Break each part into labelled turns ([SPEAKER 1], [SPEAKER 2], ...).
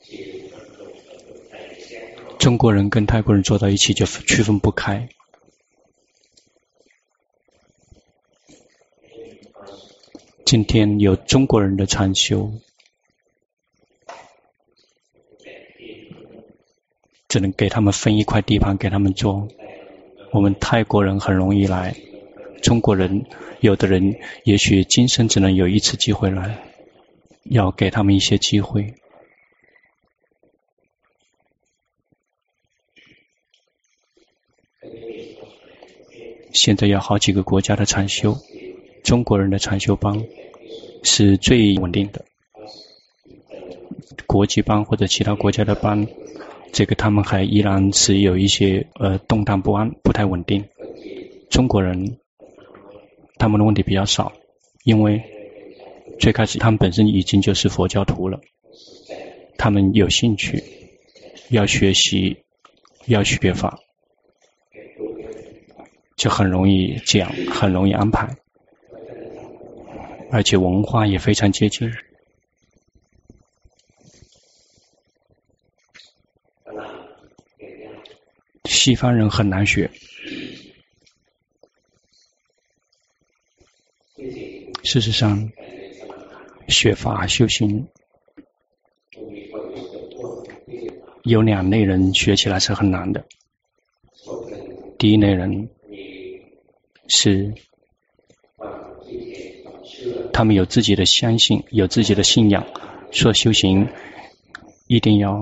[SPEAKER 1] 中国人跟泰国人坐到一起就区分不开。今天有中国人的禅修，只能给他们分一块地盘给他们做。我们泰国人很容易来，中国人有的人也许今生只能有一次机会来，要给他们一些机会。现在有好几个国家的禅修，中国人的禅修帮是最稳定的，国际帮或者其他国家的帮，这个他们还依然是有一些动荡不安，不太稳定。中国人他们的问题比较少，因为最开始他们本身已经就是佛教徒了，他们有兴趣要学习要学法，就很容易讲，很容易安排，而且文化也非常接近。西方人很难学，事实上学法修行有两类人学起来是很难的。第一类人是他们有自己的相信，有自己的信仰，说修行一定要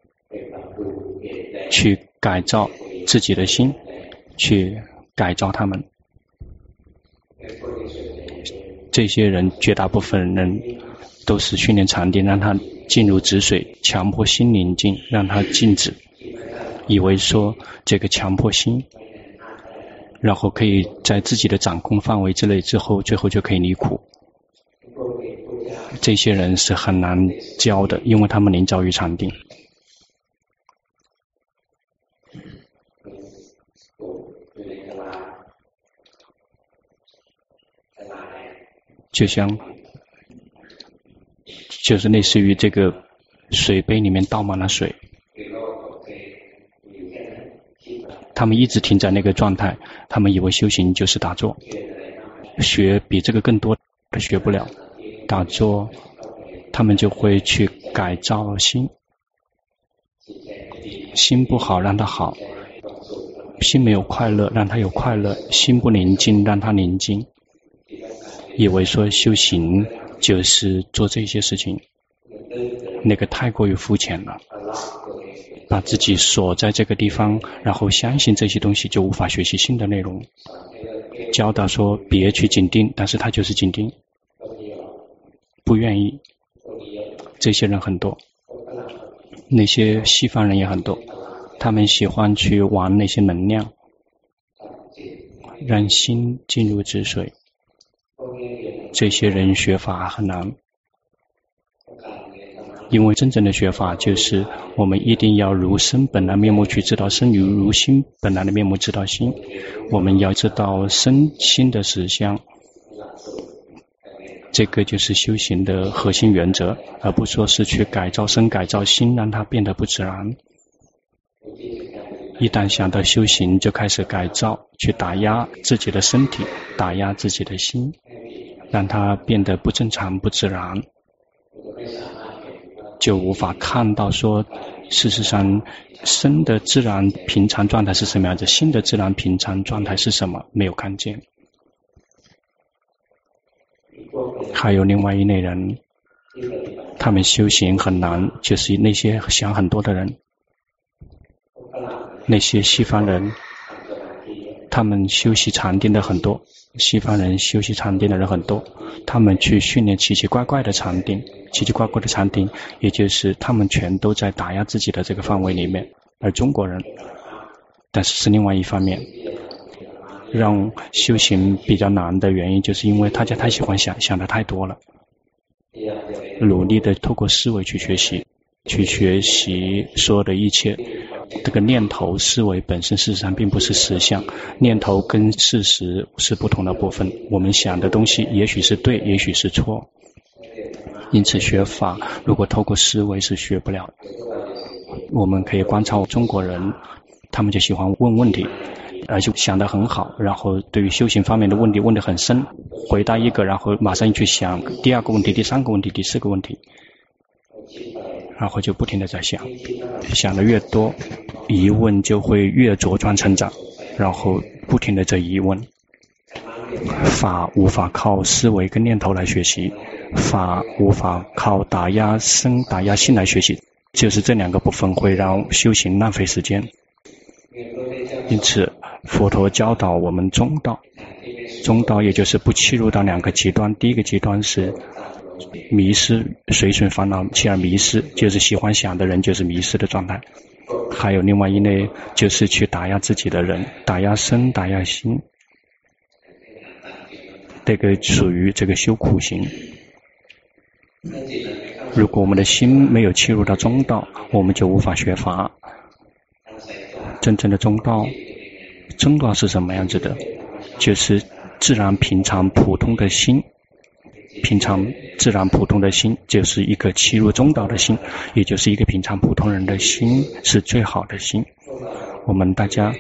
[SPEAKER 1] 去改造自己的心，去改造他们。这些人绝大部分人都是训练禅定，让他进入止水，强迫心宁静，让他静止，以为说这个强迫心然后可以在自己的掌控范围之内，之后最后就可以离苦。这些人是很难教的，因为他们临早于禅定。就像就是类似于这个水杯里面倒满了水，他们一直停在那个状态，他们以为修行就是打坐，学比这个更多的学不了。打坐他们就会去改造心，心不好让它好，心没有快乐让它有快乐，心不宁静让它宁静，以为说修行就是做这些事情，那个太过于肤浅了，把自己锁在这个地方，然后相信这些东西就无法学习新的内容。教导说别去紧盯，但是他就是紧盯，不愿意。这些人很多，那些西方人也很多，他们喜欢去玩那些能量，让心进入止水。这些人学法很难，因为真正的学法就是我们一定要如身本来面目去知道身，如心本来的面目知道心，我们要知道身心的实相，这个就是修行的核心原则，而不说是去改造身改造心，让它变得不自然。一旦想到修行，就开始改造，去打压自己的身体，打压自己的心，让它变得不正常不自然，就无法看到说事实上身的自然平常状态是什么样子，心的自然平常状态是什么，没有看见。还有另外一类人，他们修行很难，就是那些想很多的人，那些西方人，他们修习禅定的很多，西方人修习禅定的人很多，他们去训练奇奇怪怪的禅定，奇奇怪怪的禅定，也就是他们全都在打压自己的这个范围里面。而中国人，但是另外一方面，让修行比较难的原因，就是因为大家太喜欢想的太多了，努力的透过思维去学习，所有的一切。这个念头思维本身事实上并不是实相，念头跟事实是不同的部分，我们想的东西也许是对也许是错， 因此学法如果透过思维是学不了的。我们可以观察中国人，他们就喜欢问问题，而且想得很好，然后对于修行方面的问题问得很深，回答一个然后马上去想第二个问题、第三个问题、第四个问题，然后就不停地在想，想得越多，疑问就会越茁壮成长，然后不停地在疑问。法无法靠思维跟念头来学习，法无法靠打压身打压心来学习，就是这两个部分会让修行浪费时间。因此佛陀教导我们中道，中道也就是不切入到两个极端。第一个极端是迷失，随顺烦恼起而迷失，就是喜欢想的人就是迷失的状态。还有另外一类就是去打压自己的人，打压身打压心，这个属于这个修苦行。如果我们的心没有切入到中道，我们就无法学法。真正的中道是什么样子的？就是自然平常普通的心，平常自然普通的心就是一个切入中道的心，也就是一个平常普通人的心是最好的心。我们大家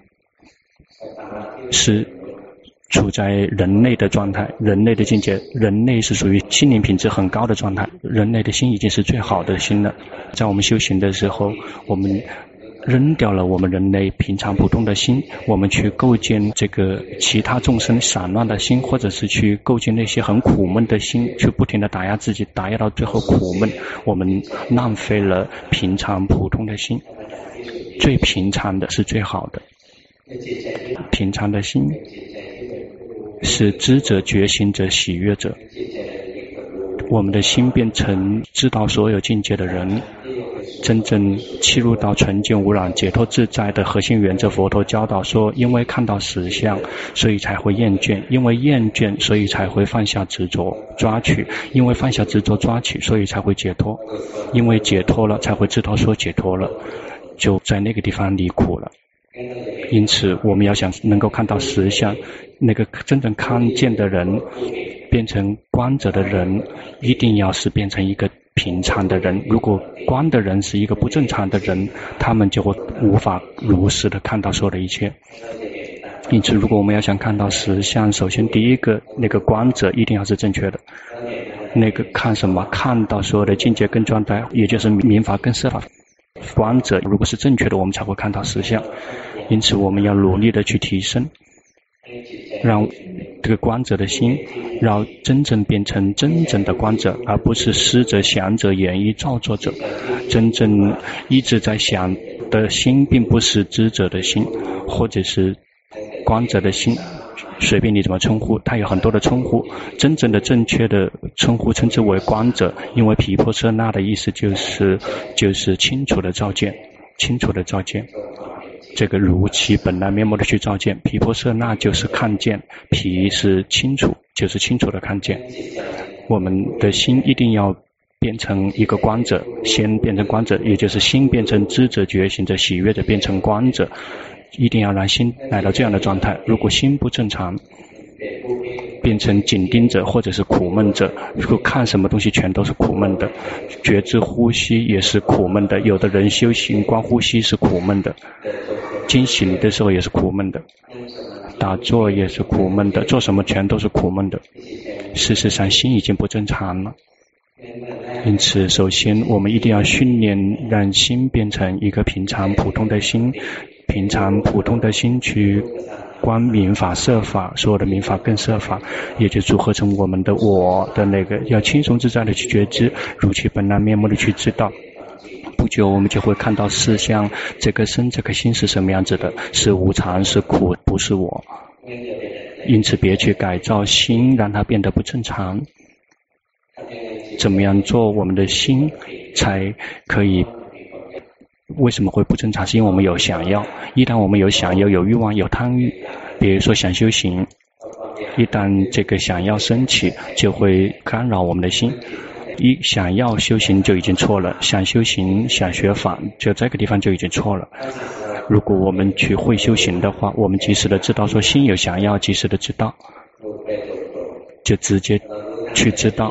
[SPEAKER 1] 是处在人类的状态，人类的境界，人类是属于心灵品质很高的状态，人类的心已经是最好的心了。在我们修行的时候，我们扔掉了我们人类平常普通的心，我们去构建这个其他众生散乱的心，或者是去构建那些很苦闷的心，去不停地打压自己，打压到最后苦闷，我们浪费了平常普通的心。最平常的是最好的，平常的心是知者觉醒者喜悦者。我们的心变成知道所有境界的人，真正切入到纯净无染解脱自在的核心原则。佛陀教导说，因为看到实相所以才会厌倦，因为厌倦所以才会放下执着抓取，因为放下执着抓取所以才会解脱，因为解脱了才会知道说解脱了，就在那个地方离苦了。因此我们要想能够看到实相，那个真正看见的人变成观者的人，一定要是变成一个平常的人。如果观的人是一个不正常的人，他们就会无法如实的看到所有的一切。因此如果我们要想看到实相，首先第一个那个观者一定要是正确的。那个看什么？看到所有的境界跟状态，也就是民法跟色法。观者如果是正确的，我们才会看到实相。因此我们要努力的去提升，让这个观者的心让真正变成真正的观者，而不是思者想者演绎造作者。真正一直在想的心并不是知者的心，或者是观者的心，随便你怎么称呼，它有很多的称呼。真正的正确的称呼称之为观者，因为毗婆舍那的意思就是清楚的照见，清楚的照见，这个如其本来面目的去照见。毗婆舍那就是看见，毗是清楚，就是清楚的看见。我们的心一定要变成一个观者，先变成观者，也就是心变成知者觉醒者喜悦者，变成观者，一定要让心来到这样的状态。如果心不正常，变成紧盯者或者是苦闷者，如果看什么东西全都是苦闷的，觉知呼吸也是苦闷的，有的人修行观呼吸是苦闷的，惊醒的时候也是苦闷的，打坐也是苦闷的，做什么全都是苦闷的。事实上心已经不正常了。因此首先我们一定要训练让心变成一个平常普通的心，平常普通的心去观民法色法，所有的民法跟色法也就组合成我们的我的那个，要轻松自在的去觉知，如其本来面目的去知道。不久我们就会看到事相，这个身这个心是什么样子的，是无常是苦，不是我。因此别去改造心让它变得不正常。怎么样做我们的心才可以，为什么会不正常？是因为我们有想要，一旦我们有想要有欲望有贪欲，比如说想修行，一旦这个想要升起就会干扰我们的心。一想要修行就已经错了，想修行想学法就这个地方就已经错了。如果我们去会修行的话，我们及时的知道说心有想要，及时的知道，就直接去知道，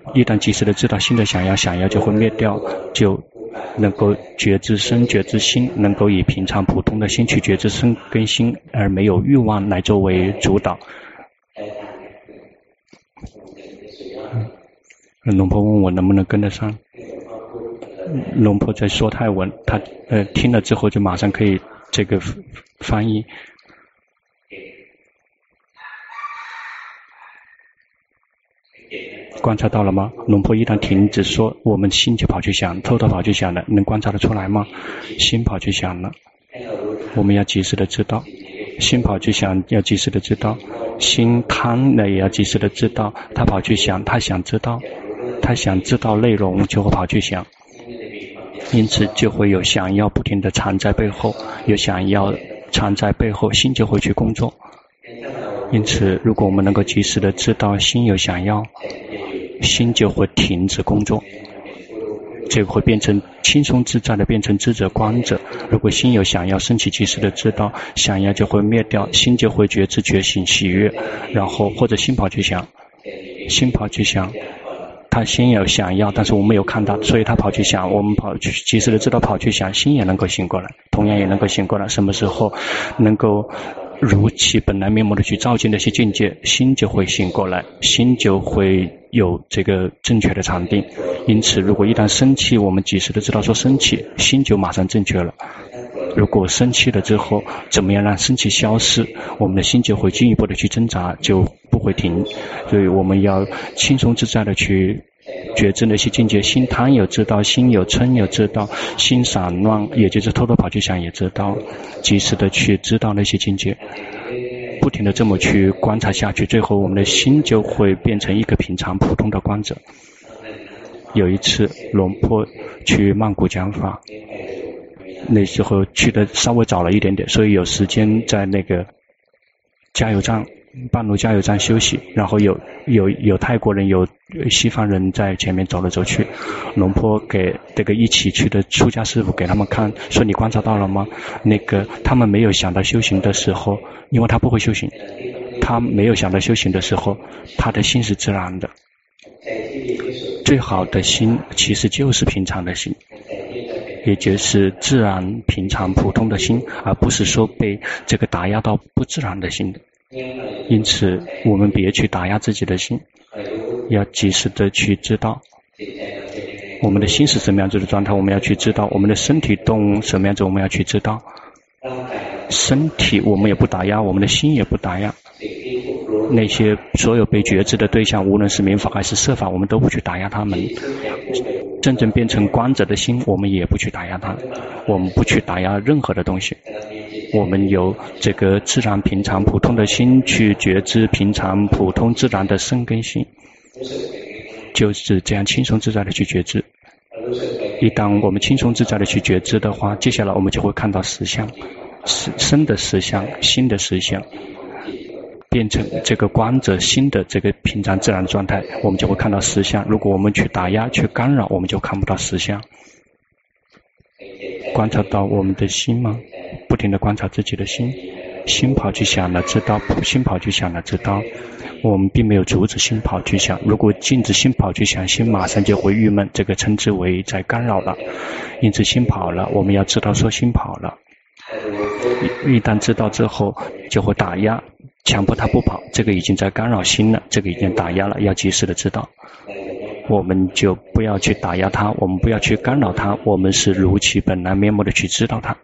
[SPEAKER 1] 一旦及时的知道心的想要就会灭掉，就能够觉知身觉知心，能够以平常普通的心去觉知身跟心，而没有欲望来作为主导。龙婆问我能不能跟得上，龙婆在说泰文，他听了之后就马上可以这个翻译。观察到了吗？龙婆一旦停止说，我们心就跑去想，偷偷跑去想了，能观察得出来吗？心跑去想了，我们要及时的知道，心跑去想要及时的知道，心贪了也要及时的知道，他跑去想，他想知道内容就会跑去想，因此就会有想要不停的藏在背后，有想要藏在背后，心就会去工作。因此如果我们能够及时的知道心有想要，心就会停止工作，这个会变成轻松自在的变成知者观者。如果心有想要升起及时的知道，想要就会灭掉，心就会觉知觉醒喜悦，然后或者心跑去想，他心有想要，但是我们没有看到，所以他跑去想，我们跑去及时的知道跑去想，心也能够醒过来，同样也能够醒过来。什么时候能够如其本来面目的去照见那些境界，心就会醒过来，心就会有这个正确的禅定。因此如果一旦生气，我们及时的知道说生气，心就马上正确了。如果生气了之后，怎么样让生气消失，我们的心就会进一步的去挣扎，就不会停。所以我们要轻松自在的去觉知那些境界，心贪有知道，心有嗔有知道，心散乱也就是偷偷跑去想也知道，及时的去知道那些境界，不停的这么去观察下去，最后我们的心就会变成一个平常普通的观者。有一次龙坡去曼谷讲法，那时候去的稍微早了一点点，所以有时间在那个加油站半路加油站休息，然后有泰国人有西方人在前面走来走去，龙坡给这个一起去的出家师父给他们看，说你观察到了吗？那个他们没有想到修行的时候，因为他不会修行，他没有想到修行的时候，他的心是自然的。最好的心其实就是平常的心，也就是自然平常普通的心，而不是说被这个打压到不自然的心的。因此我们别去打压自己的心，要及时的去知道我们的心是什么样子的状态，我们要去知道我们的身体动什么样子，我们要去知道身体我们也不打压，我们的心也不打压，那些所有被觉知的对象，无论是民法还是色法，我们都不去打压他们。真正变成观者的心，我们也不去打压它，我们不去打压任何的东西，我们有这个自然平常普通的心去觉知平常普通自然的身跟心，就是这样轻松自在的去觉知。一旦我们轻松自在的去觉知的话，接下来我们就会看到实相，身的实相，心的实相，变成这个观者心的这个平常自然状态，我们就会看到实相。如果我们去打压去干扰，我们就看不到实相。观察到我们的心吗？不停地观察自己的心，心跑去想了知道，心跑去想了知道，我们并没有阻止心跑去想。如果禁止心跑去想，心马上就会郁闷，这个称之为在干扰了。因此心跑了，我们要知道说心跑了，一旦知道之后就会打压，强迫他不跑，这个已经在干扰心了，这个已经打压了，要及时的知道。我们就不要去打压他，我们不要去干扰他，我们是如其本来面目的去知道他，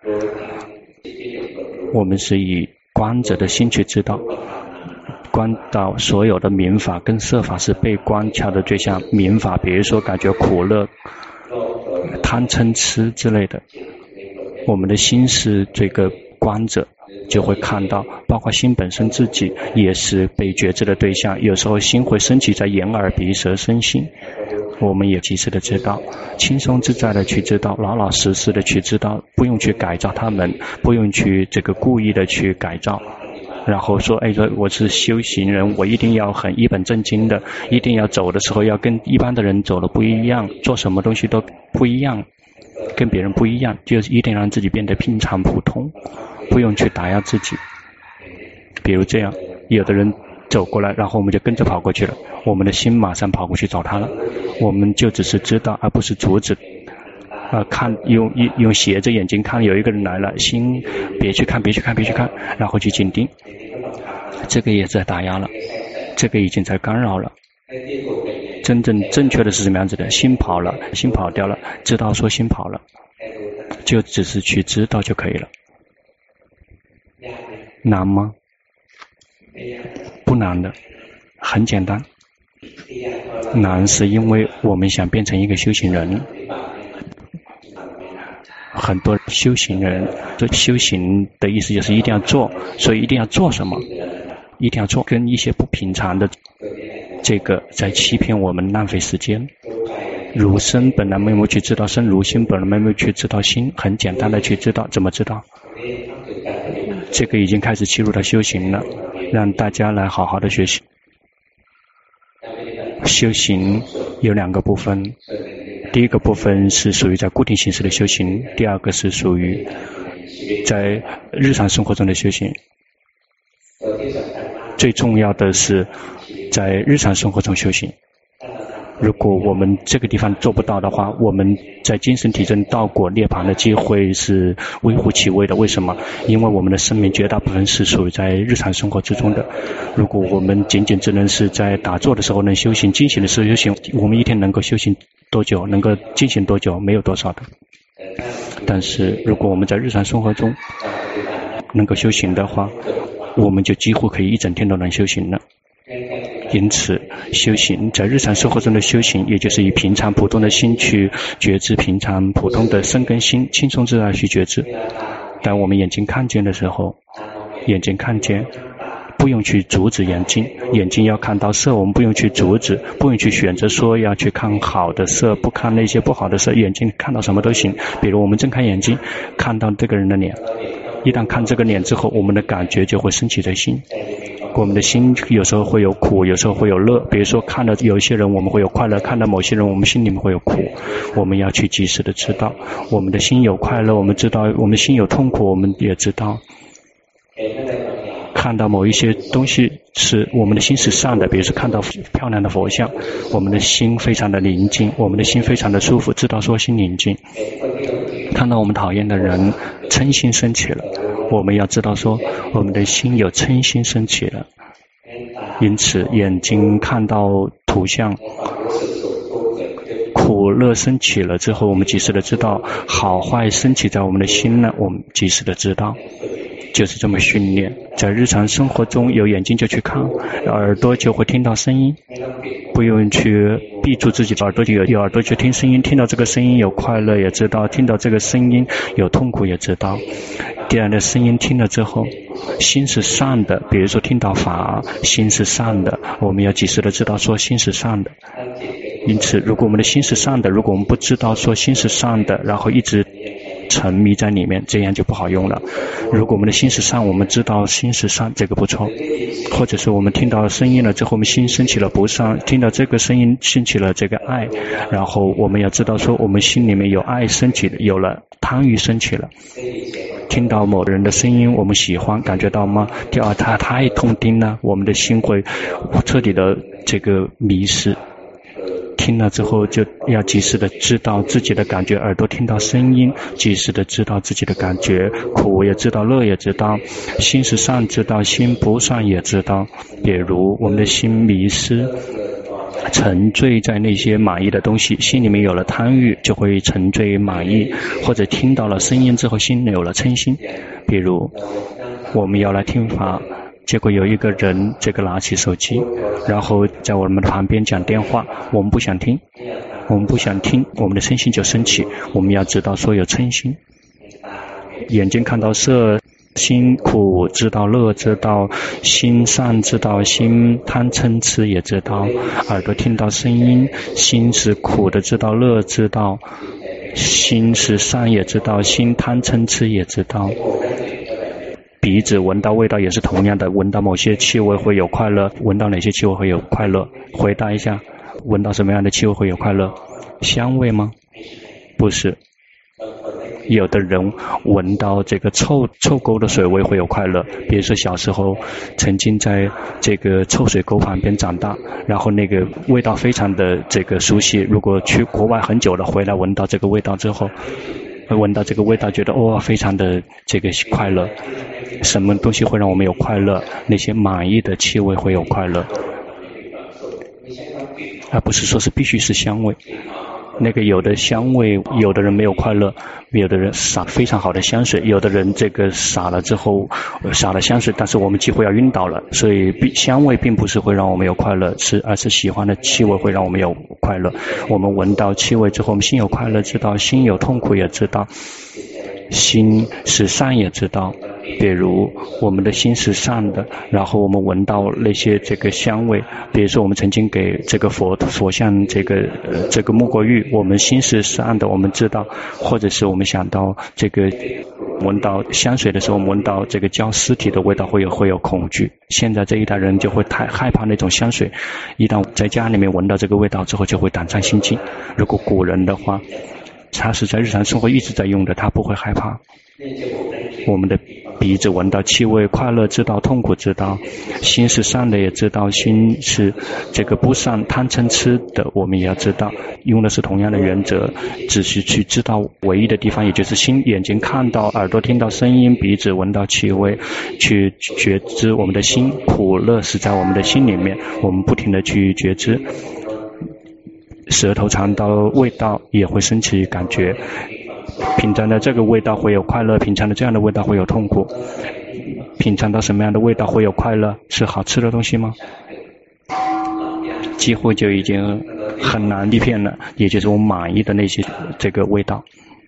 [SPEAKER 1] 我们是以观者的心去知道，观到所有的民法跟色法是被观察的对象。民法比如说感觉苦乐贪嗔痴之类的，我们的心是这个观者，就会看到包括心本身自己也是被觉知的对象。有时候心会升起在眼耳鼻舌身心，我们也及时的知道，轻松自在的去知道，老老实实的去知道，不用去改造他们，不用去这个故意的去改造，然后说我是修行人，我一定要很一本正经的，一定要走的时候要跟一般的人走的不一样，做什么东西都不一样，跟别人不一样，就一定让自己变得平常普通，不用去打压自己。比如这样，有的人走过来，然后我们就跟着跑过去了，我们的心马上跑过去找他了，我们就只是知道而不是阻止。看用斜着眼睛看，有一个人来了，心别去看，然后去紧盯，这个也在打压了，这个已经在干扰了。真正正确的是什么样子的？心跑了，心跑掉了，知道说心跑了，就只是去知道就可以了。难吗？不难的，很简单。难是因为我们想变成一个修行人。很多修行人，这修行的意思就是一定要做，所以一定要做什么？一定要做，跟一些不平常的这个在欺骗我们，浪费时间。如身本来没有去知道身，如心本来没有去知道心，很简单的去知道，怎么知道？这个已经开始切入到修行了，让大家来好好的学习。修行有两个部分，第一个部分是属于在固定形式的修行，第二个是属于在日常生活中的修行。最重要的是在日常生活中修行。如果我们这个地方做不到的话，我们在精神体证道果涅槃的机会是微乎其微的。为什么？因为我们的生命绝大部分是属于在日常生活之中的。如果我们仅仅只能是在打坐的时候能修行，进行的时候修行，我们一天能够修行多久，能够进行多久，没有多少的。但是如果我们在日常生活中能够修行的话，我们就几乎可以一整天都能修行了。因此修行在日常生活中的修行，也就是以平常普通的心去觉知平常普通的身跟心，轻松自然去觉知。当我们眼睛看见的时候，眼睛看见不用去阻止眼睛，眼睛要看到色，我们不用去阻止，不用去选择说要去看好的色，不看那些不好的色，眼睛看到什么都行。比如我们睁开眼睛看到这个人的脸，一旦看这个脸之后，我们的感觉就会升起在心。我们的心有时候会有苦，有时候会有乐。比如说看到有一些人我们会有快乐，看到某些人我们心里面会有苦。我们要去及时的知道我们的心有快乐，我们知道我们心有痛苦，我们也知道。看到某一些东西是我们的心是善的，比如说看到漂亮的佛像，我们的心非常的宁静，我们的心非常的舒服，知道说心宁静。看到我们讨厌的人，嗔心升起了，我们要知道说我们的心有嗔心升起了。因此眼睛看到图像苦乐升起了之后，我们及时的知道，好坏升起在我们的心呢，我们及时的知道。就是这么训练，在日常生活中有眼睛就去看，耳朵就会听到声音，不用去闭住自己的耳朵，有耳朵去听声音，听到这个声音有快乐也知道，听到这个声音有痛苦也知道。这样的声音听了之后，心是善的，比如说听到法，心是善的，我们要及时的知道说心是善的。因此如果我们的心是善的，如果我们不知道说心是善的，然后一直沉迷在里面，这样就不好用了。如果我们的心是善，我们知道心是善，这个不错。或者是我们听到声音了之后，我们心升起了不善，听到这个声音升起了这个爱，然后我们要知道说我们心里面有爱升起，有了贪欲升起了。听到某人的声音我们喜欢，感觉到吗？他太痛听了，我们的心会彻底的这个迷失。听了之后就要及时的知道自己的感觉，耳朵听到声音及时的知道自己的感觉，苦也知道，乐也知道，心是善知道，心不善也知道。比如我们的心迷失沉醉在那些满意的东西，心里面有了贪欲就会沉醉满意，或者听到了声音之后心有了嗔心。比如我们要来听法，结果有一个人这个拿起手机，然后在我们的旁边讲电话，我们不想听，我们的嗔心就升起。我们要知道说有嗔心。眼睛看到色，心苦知道，乐知道，心善知道，心贪嗔痴也知道。耳朵听到声音，心是苦的知道，乐知道，心是善也知道，心贪嗔痴也知道。鼻子闻到味道也是同样的，闻到某些气味会有快乐，闻到哪些气味会有快乐？回答一下，闻到什么样的气味会有快乐？香味吗？不是。 有的人闻到这个臭沟的水味会有快乐，比如说小时候曾经在这个臭水沟旁边长大，然后那个味道非常的这个熟悉，如果去国外很久了回来闻到这个味道之后，闻到这个味道觉得非常的这个快乐。什么东西会让我们有快乐？那些满意的气味会有快乐，而不是说是必须是香味。那个有的香味，有的人没有快乐，有的人洒非常好的香水，有的人这个洒了之后洒了香水，但是我们几乎要晕倒了。所以香味并不是会让我们有快乐，而是喜欢的气味会让我们有快乐。我们闻到气味之后，我们心有快乐知道，心有痛苦也知道，心是善也知道。比如我们的心是善的，然后我们闻到那些这个香味，比如说我们曾经给这个佛像这个木果玉，我们心是善的，我们知道，或者是我们想到这个闻到香水的时候，我们闻到这个焦尸体的味道会有恐惧。现在这一代人就会太害怕那种香水，一旦在家里面闻到这个味道之后就会胆战心惊。如果古人的话，他是在日常生活一直在用的，他不会害怕。我们的鼻子闻到气味，快乐知道，痛苦知道，心是善的也知道，心是这个不善贪嗔痴的，我们也要知道，用的是同样的原则，只是去知道唯一的地方，也就是心，眼睛看到，耳朵听到声音，鼻子闻到气味，去觉知我们的心，苦乐是在我们的心里面，我们不停地去觉知。舌头尝到味道也会升起感觉，品尝的这个味道会有快乐，品尝的这样的味道会有痛苦。品尝到什么样的味道会有快乐？是好吃的东西吗？几乎就已经很难欺骗了，也就是我满意的那些这个味道。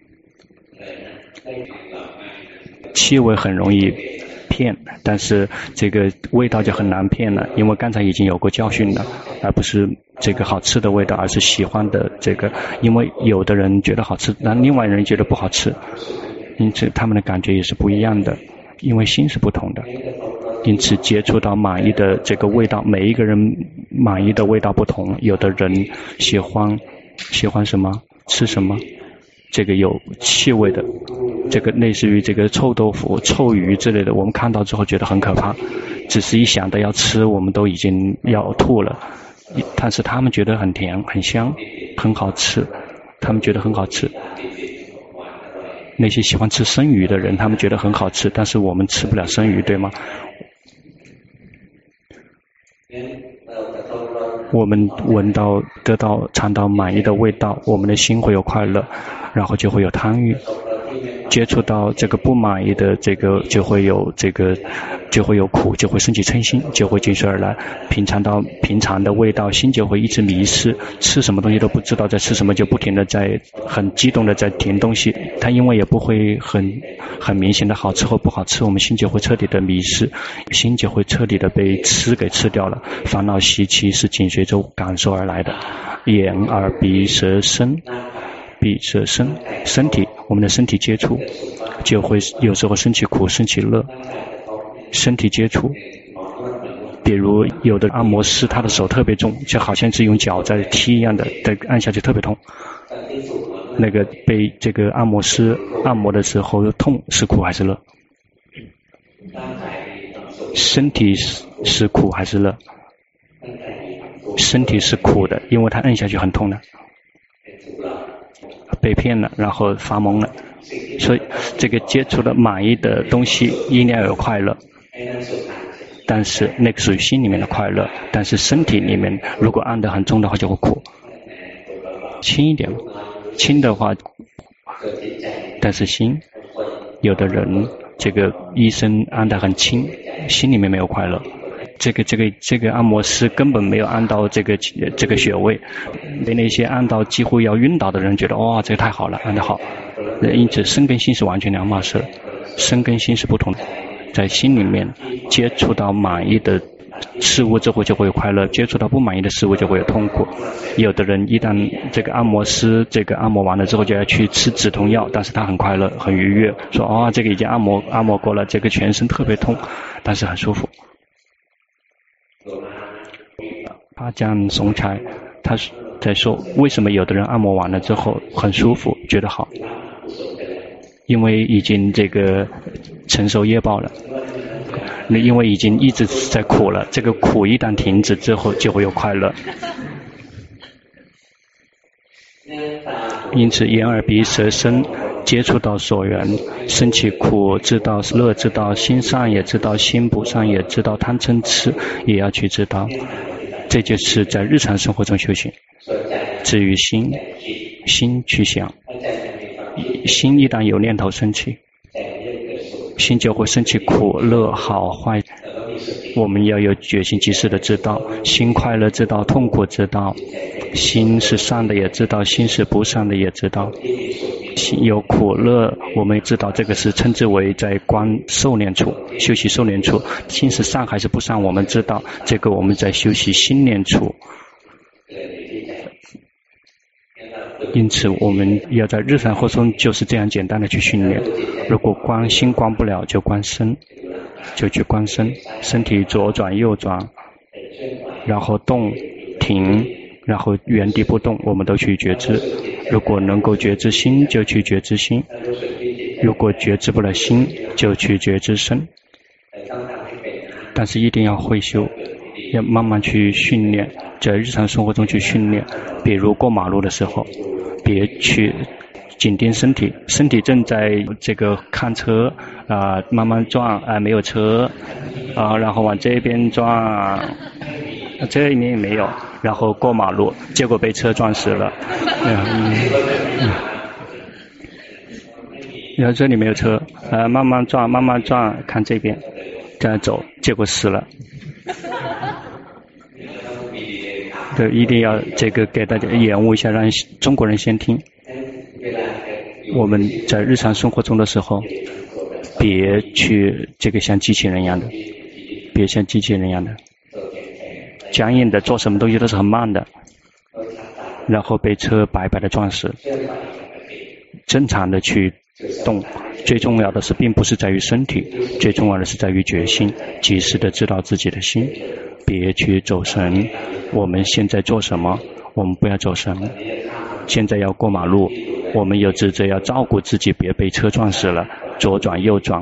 [SPEAKER 1] 气味很容易骗，但是这个味道就很难骗了，因为刚才已经有过教训了，而不是这个好吃的味道，而是喜欢的这个，因为有的人觉得好吃，但另外人觉得不好吃，因此他们的感觉也是不一样的，因为心是不同的，因此接触到满意的这个味道，每一个人满意的味道不同，有的人喜欢什么吃什么，这个有气味的，这个类似于这个臭豆腐、臭鱼之类的，我们看到之后觉得很可怕，只是一想到要吃，我们都已经要吐了。但是他们觉得很甜、很香、很好吃，他们觉得很好吃。那些喜欢吃生鱼的人，他们觉得很好吃，但是我们吃不了生鱼，对吗？我们闻到、得到、尝到满意的味道，我们的心会有快乐，然后就会有贪欲。接触到这个不满意的这个，就会有苦，就会升起嗔心，就会尽随而来。品尝到平常的味道，心就会一直迷失，吃什么东西都不知道在吃什么，就不停的在很激动的在填东西。它因为也不会很明显的好吃或不好吃，我们心就会彻底的迷失，心就会彻底的被给吃掉了。烦恼习气是紧随着感受而来的，眼耳鼻舌身。身体，我们的身体接触就会有时候升起苦，升起乐。身体接触，比如有的按摩师他的手特别重，就好像是用脚在踢一样的，按下去特别痛。那个被这个按摩师按摩的时候痛是苦还是乐？身体是苦还是乐？身体是苦的，因为他按下去很痛的。被骗了，然后发懵了，所以这个接触的满意的东西应该有快乐，但是那个属于心里面的快乐，但是身体里面如果按得很重的话就会苦。轻一点，轻的话，但是心，有的人这个医生按得很轻，心里面没有快乐。这个按摩师根本没有按到这个穴位，被那些按到几乎要晕倒的人觉得哇，这个太好了，按得好。因此身跟心是完全两码事，身跟心是不同的。在心里面接触到满意的事物之后就会有快乐，接触到不满意的事物就会有痛苦。有的人一旦这个按摩师这个按摩完了之后就要去吃止痛药，但是他很快乐很愉悦，说这个已经按摩过了，这个全身特别痛，但是很舒服。巴江松才他在说为什么有的人按摩完了之后很舒服觉得好， 因为已经这个承受业报了，因为已经一直在苦了，这个苦一旦停止之后就会有快乐。因此眼耳鼻舌身接触到所缘，生起苦知道乐，知道心上也知道，心不上也知道，贪嗔痴也要去知道，这就是在日常生活中修行。至于心去想，心一旦有念头升起，心就会升起苦乐好坏，我们要有决心及时的知道，心快乐知道，痛苦知道，心是善的也知道，心是不善的也知道，心有苦乐我们知道，这个是称之为在观受念处，修习受念处，心是善还是不善我们知道，这个我们在修习心念处。因此我们要在日常活中就是这样简单的去训练，如果观心观不了就观身，就去观身，身体左转右转，然后动停，然后原地不动，我们都去觉知。如果能够觉知心就去觉知心，如果觉知不了心就去觉知身，但是一定要会修，要慢慢去训练，在日常生活中去训练。比如过马路的时候，别去紧盯身体，身体正在这个看车慢慢撞没有车然后往这边撞这一面也没有，然后过马路，结果被车撞死了然后这里没有车慢慢撞慢慢撞，看这边这样走，结果死了对，一定要这个给大家演悟一下，让中国人先听。我们在日常生活中的时候，别去这个像机器人一样的，别像机器人一样的僵硬的，做什么东西都是很慢的，然后被车白白的撞死。正常的去动，最重要的是并不是在于身体，最重要的是在于决心，及时的知道自己的心，别去走神。我们现在做什么？我们不要走神。现在要过马路，我们有职责要照顾自己，别被车撞死了，左转右转。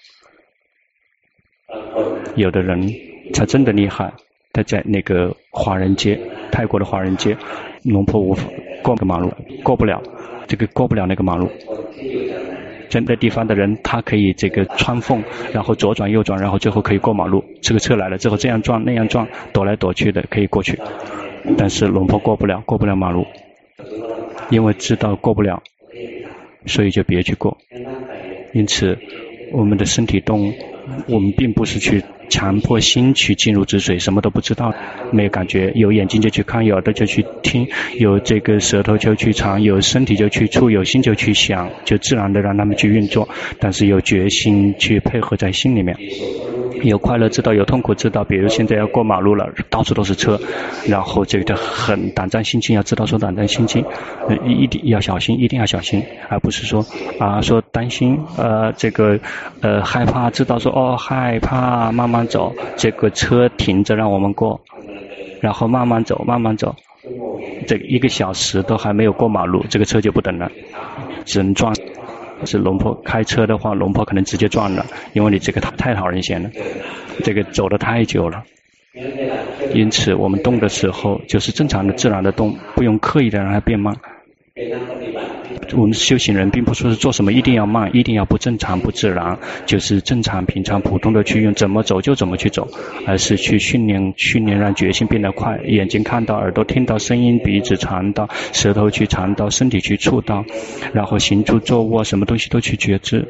[SPEAKER 1] 有的人他真的厉害，他在那个华人街，泰国的华人街，龙坡无法过个马路，过不了那个马路。在那地方的人，他可以这个穿缝，然后左转右转，然后最后可以过马路。这个车来了之后，这样撞那样撞，躲来躲去的可以过去。但是龙坡过不了马路，因为知道过不了，所以就别去过。因此，我们的身体动，我们并不是去强迫心去进入止水，什么都不知道，没有感觉，有眼睛就去看，有耳朵就去听，有这个舌头就去尝，有身体就去触，有心就去想，就自然的让他们去运作。但是有决心去配合在心里面，有快乐知道，有痛苦知道。比如现在要过马路了，到处都是车，然后这个很胆战心惊，要知道说胆战心惊，一定要小心，一定要小心，而不是说说担心这个害怕，知道说害怕，慢慢走，这个车停着让我们过，然后慢慢走慢慢走，这个1个小时都还没有过马路，这个车就不等了，只能撞。是龙坡开车的话，龙坡可能直接撞了，因为你这个太讨人嫌了，这个走得太久了。因此我们动的时候就是正常的自然的动，不用刻意的让它变慢。我们修行人并不说是做什么一定要慢，一定要不正常不自然，就是正常平常普通的去用，怎么走就怎么去走，而是去训练让决心变得快，眼睛看到，耳朵听到声音，鼻子尝到，舌头去尝到，身体去触到，然后行住坐卧什么东西都去觉知，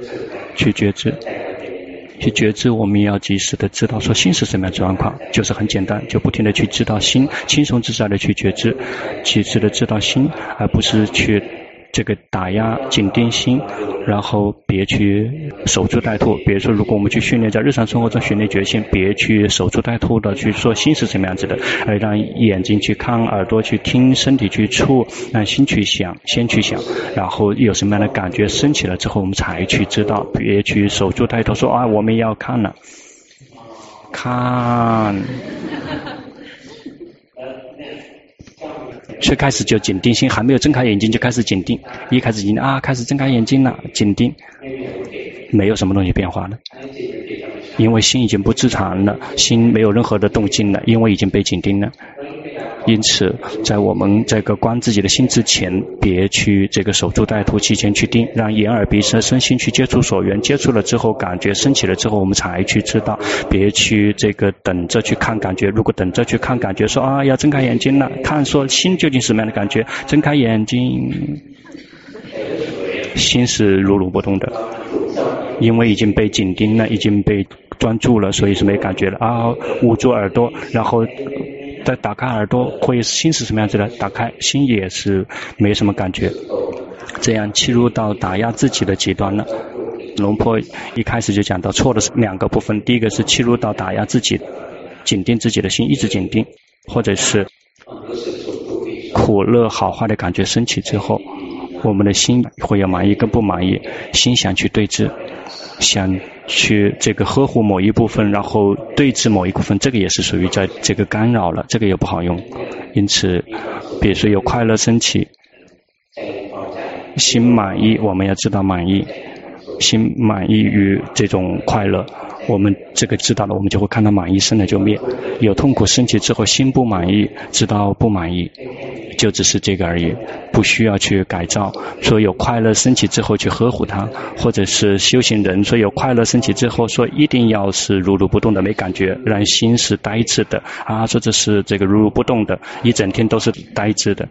[SPEAKER 1] 我们要及时的知道说心是什么样的状况，就是很简单，就不停的去知道心，轻松自在的去觉知，及时的知道心，而不是去这个打压紧盯心，然后别去守株待兔。比如说如果我们去训练，在日常生活中训练决心，别去守株待兔的去说心是什么样子的，而让眼睛去看，耳朵去听，身体去触，让心去想，先去想，然后有什么样的感觉升起了之后我们才去知道，别去守株待兔说我们要看了，看最开始就紧定心，还没有睁开眼睛就开始紧定，一开始紧定开始睁开眼睛了，紧定，没有什么东西变化了，因为心已经不自常了，心没有任何的动静了，因为已经被紧定了。因此在我们这个观自己的心之前，别去这个守株待兔，提前去定，让眼耳鼻舌身心去接触所缘，接触了之后感觉升起了之后我们才去知道，别去这个等着去看感觉。如果等着去看感觉说要睁开眼睛了，看说心究竟什么样的感觉，睁开眼睛心是如如不动的，因为已经被紧盯了，已经被专注了，所以是没感觉了捂住耳朵，然后再打开耳朵，会心是什么样子的？打开心也是没什么感觉，这样切入到打压自己的极端了。龙婆一开始就讲到错的是两个部分，第一个是切入到打压自己，紧盯自己的心，一直紧盯，或者是苦乐好坏的感觉升起之后，我们的心会有满意跟不满意，心想去对峙，想去这个呵护某一部分，然后对峙某一部分，这个也是属于在这个干扰了，这个也不好用。因此比如说有快乐升起，心满意，我们要知道满意，心满意于这种快乐，我们这个知道了，我们就会看到满意生了就灭。有痛苦升起之后心不满意，知道不满意，就只是这个而已，不需要去改造。说有快乐升起之后去呵护它，或者是修行人说有快乐升起之后说一定要是如如不动的，没感觉，让心是呆滞的说这是这个如如不动的，一整天都是呆滞的，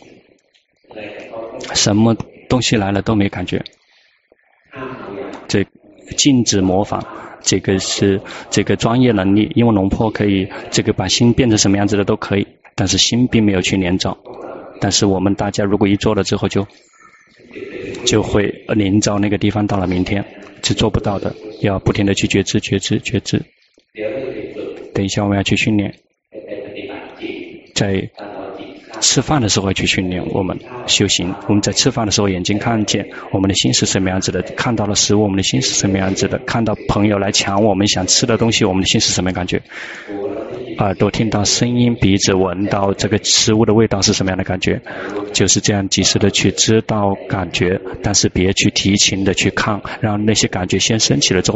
[SPEAKER 1] 什么东西来了都没感觉。这禁止模仿，这个是这个专业能力，因为龙婆可以这个把心变成什么样子的都可以，但是心并没有去连照。但是我们大家如果一做了之后就会连照那个地方，到了明天是做不到的，要不停的去觉知觉知觉知。等一下我们要去训练，在吃饭的时候去训练我们修行。我们在吃饭的时候眼睛看见我们的心是什么样子的，看到了食物我们的心是什么样子的，看到朋友来抢我们想吃的东西我们的心是什么感觉，耳朵听到声音，鼻子闻到这个食物的味道是什么样的感觉，就是这样及时的去知道感觉，但是别去提情的去看，让那些感觉先升起了之后